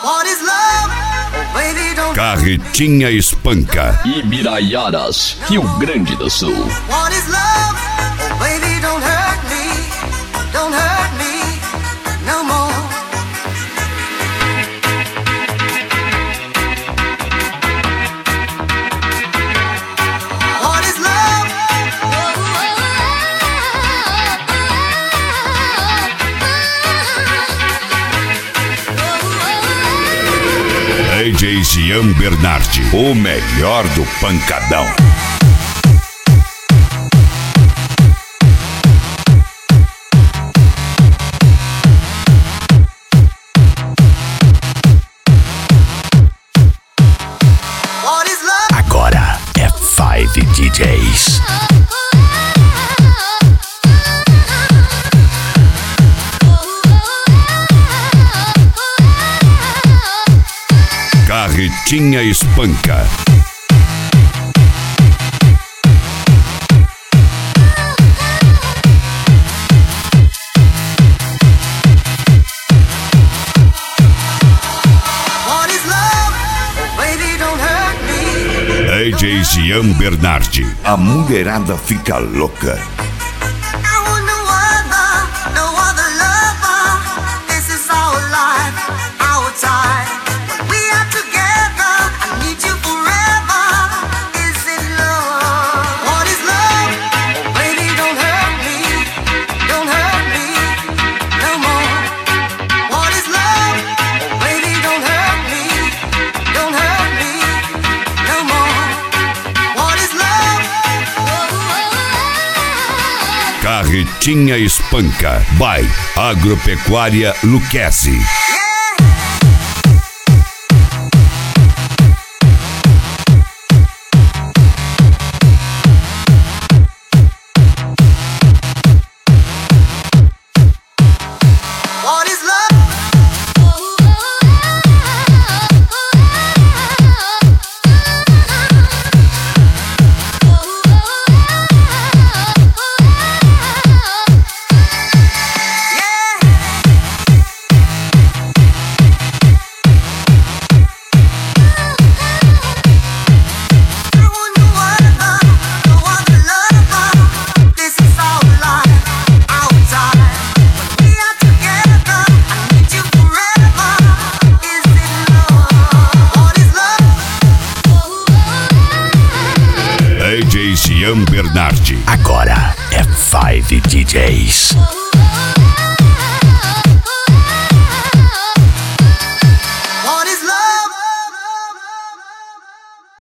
Carretinha Espanca. Ibiraiaras, Rio Grande do Sul. What is love? Oh, baby, don't hurt me no more. What is love? DJ Jean Bernardi, o melhor do pancadão. Agora é 5 DJs. Carretinha Espanca. What is love? Oh, baby, don't hurt me. DJ Jean Bernardi, a mulherada fica louca. I want no other lover. This is our life, our time. When we are together, I need you forever. Is it love? What is love? Oh, baby, don't hurt me no more. What is love? Oh, baby, don't hurt me no more. What is love? Carretinha Espanca, by Agropecuária Luquezzi. What is love? DJ Jean Bernardi. Agora é 5 DJs.